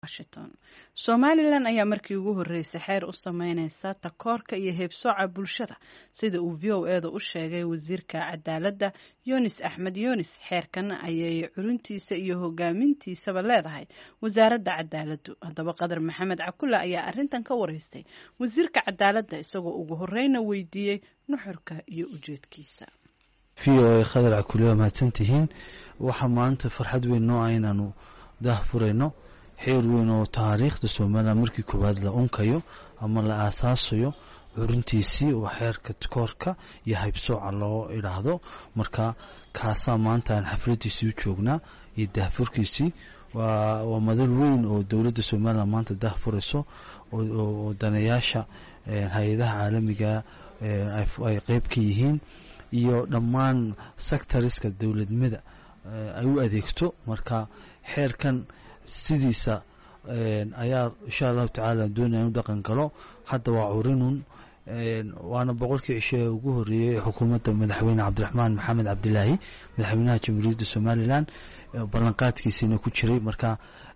Washington. Somaliland ayaa markii ugu horeysay xeer u sameyneysa takoorka iyo heebsooca bulshada sida uu VOA-da u sheegay wasiirka cadaaladda Yunis Axmed Yunis. Xeerkan ayay curuntiisa iyo hogaamintiisaba leedahay wasaaradda cadaaladdu. Haddaba Qadar Maxamed Cabdulle ayaa arrintan ka wareystay wasiirka cadaaladda isagoo ugu horeyna weydiiyey nuxurka iyo ujeedkiisa. VOA Qadar Cabdulle waa mahadsantihiin. Waxaa maanta farxad weyn noo ah inaanu daahfurayno xeer weyn oo taariikhda Soomaaliya markii koowaad la unkayo ama la aasaasayo curuntiisii oo xeerka takoorka iyo haybsooca loo idhaahdo. Marka kaasaa maanta aan xafladiisii u joognaa iyo daahfurkiisii waa madal weyn oo dowladda Soomaaliya maanta daahfurayso oo daneeyaasha hay'adaha caalamiga ay qayb ka yihiin iyo dhammaan sectoriska dowladnimada ay u adeegto. Marka xeerkan sidiisa ayaa insha Allah taala doonayaan u dhaqan galo. Hadda waa curinun waana boqolkii cishe ugu horeeyay xukuumadda madaxweyne Cabdiraxmaan Maxamed Cabdilaahi madaxweynaha Jamhuuriyadda Somaliland ballanqaadkiisina ku jiray. Marka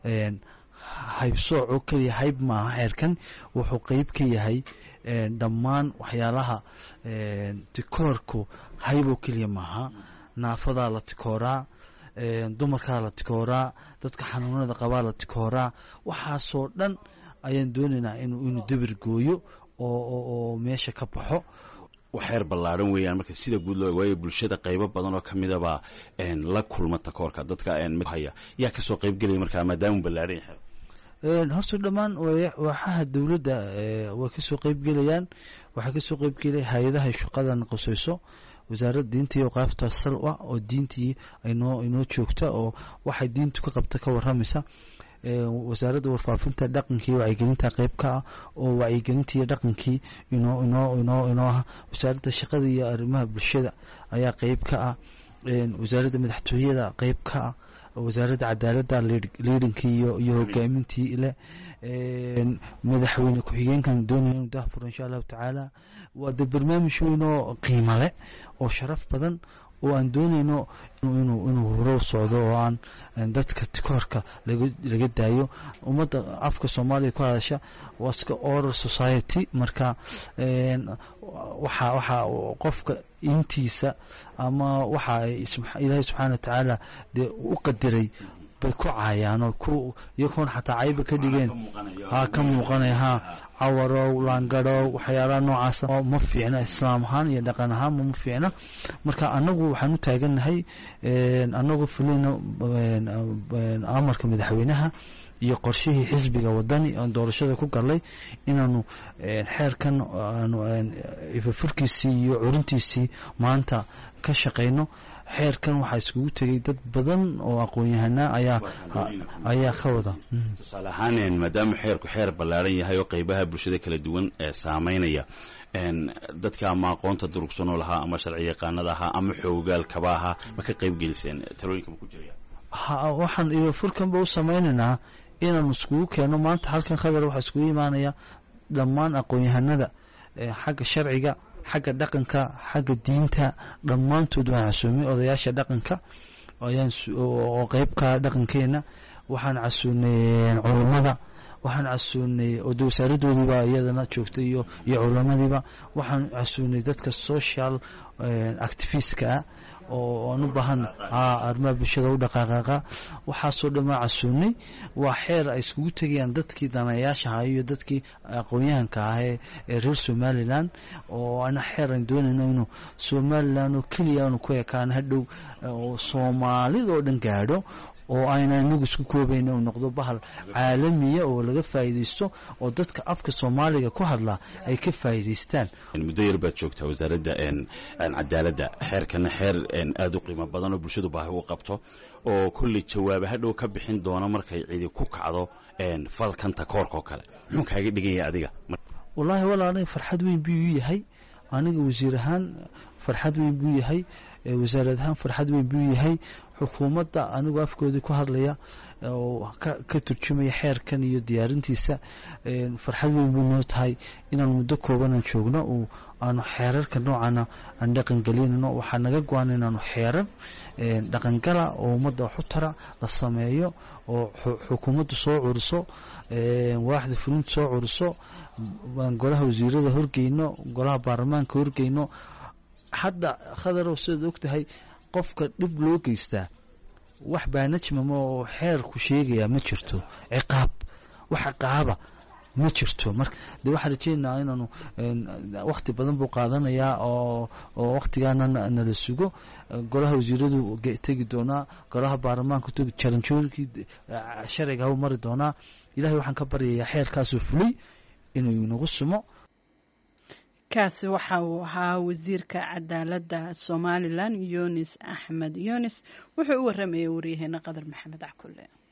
haybsooco kaliya hayb maaha, xeerkan wuxuu qayb ka yahay dhammaan waxyaalaha tikoorku hayb oo kaliya maaha. Naafadaa la tikooraa, dumarkaa la tikooraa, dadka xanuunada qabaa la tikooraa. waxaasoo dhan ayaan doonaynaa inuu dabir gooyo oo meesha ka baxo. waxeer ballaaran weeyaan marka sida guud loo waayo bulshada qaybo badan oo kamidaba la kulma takoorka dadka haya yaa ka soo qayb galay marka maadaama ballaaran yahay. horta dhammaan waxaha dowladda way ka soo qayb galayaan. waxaa ka soo qayb galay hay'adaha shaqadan qosayso wasaaradda diinta iyo qaabta sal ah oo diintii inoo joogta oo waxay diintu ka qabta ka waramaysa. wasaaradda warfaafinta dhaqankii iyo wacyigelinta qayb ka ah oo wacyigelintii iyo dhaqankii inoo ah. wasaaradda shaqada iyo arrimaha bulshada ayaa qayb ka ah. wasaaradda madaxtooyada qayb ka ah. wasaaradda cadaaladda leadingkii iyo hogaamintii leh. madaxweyne ku-xigeenkan doonaya inuu daahfuro insha allahu tacaala. waa de barnaamij weyn oo qiimo leh oo sharaf badan oo aan doonayno inuu horo socdo oo aan dadka tikoorka laga daayo. ummadda afka Soomaaliya ku hadasha waa iska oral society. marka waxa qofka intiisa ama waxa Ilaahay subxaanahu wa tacaala de u qadiray bay ku caayaan oo iyagoon xataa cayba ka dhigeen ka muuqanaya cawarow laangadhow waxyaalaha noocaas ma fiicna islaam ahaan iyo dhaqan ahaan ma fiicna. marka anagu waxaan u taagannahay anagu fulino amarka madaxweynaha iyo qorshihii xisbiga wadani oo doorashada ku galay inaanu xeerkan furkiisii iyo curuntiisii maanta ka shaqeyno. xeerkan waxaa iskugu tegay dad badan oo aqoon-yahana ayaa ka wada. tusaale ahaan maadaama xeerku xeer ballaaran yahay oo qaybaha bulshada kala duwan saameynaya dadka ama aqoonta durugsan oo lahaa ama sharci yaqaanada ahaa ama xoogaalkaba ahaa ma ka qayb geliseen talooyinka ma ku jirayaan? waxaan iyo furkanba u sameynaynaa inaanu iskugu keeno maanta halkan Qadar waxaa iskugu imaanaya dhammaan aqoon-yahanada xagga sharciga xagga dhaqanka xagga diinta dhammaantood waan casuumay odayaasha dhaqanka oo qayb ka dhaqankeena. waxaan casuunay culimada, waxaan casuunay wasaaraddoodiiba iyadana joogta iyo culimadiiba. waxaan casuunay dadka social activistka oo aan u baahan arrimaha bulshada u dhaqaaqa. waxaasoo dhammaan casuunay. waa xeer ay iskugu tegayaan dadkii daneeyaasha ahaa iyo dadkii aqoon-yahanka ah ee reer Somaliland oo ana xeer aan doonayno inuu Somaliland oo keliya aanu ku ekaan hadhow oo Soomaalida oo dhan gaadho oo ayna inagu isku koobayno uu noqdo bahal caalamiya oo laga faa'iideysto oo dadka afka Soomaaliga ku hadla ay ka faa'iideystaan. muddo yar baad joogtaa wasaaradda cadaaladda. xeerkana xeer aad u qiimo badan oo bulshadu baahi u qabto oo kulli jawaab hadhow ka bixin doona markay cidi ku kacdo falkan takoorka oo kale. muxuu kaaga dhigan yahay adiga? wallahi aniga farxad weyn buu yahay aniga wasiir ahaan farxad weyn buu yahay wasaarad ahaan farxad weyn buu yahay xukuumadda anigu afkoodii ku hadlaya oo ka turjumaya xeerkan iyo diyaarintiisa farxad weyn buu noo tahay inaan muddo koobanaan joogno oo aanu xeerarka noocana aan dhaqangelinayno waxaa naga go-an inaanu xeerar dhaqangala oo ummadda wax u tara la sameeyo oo xukuumaddu soo curiso waaxda fulinta soo curiso golaha wasiirada horgeyno golaha baarlamaanka horgeyno hadda khadarow sidaad ogtahay qofka dhib loo geystaa wax baanajmama oo xeerku sheegaya ma jirto ciqaab wax ciqaaba ma jirto marka dee waxaan rajeynayaa inaanu wakhti badan buu qaadanayaa oo wakhtigaana nala sugo golaha wasiiradu tegi doonaa golaha baarlamaanka tegi jaranjooyinkii sharciga u mari doonaa ilaahay waxaan ka baryayaa xeerkaasuu fulay inuu inagu sumo kaasi waxa uu ahaa wasiirka cadaaladda somalilan yunis axmed yunis wuxuu u waramayay waryaheena qadar maxamed cakule.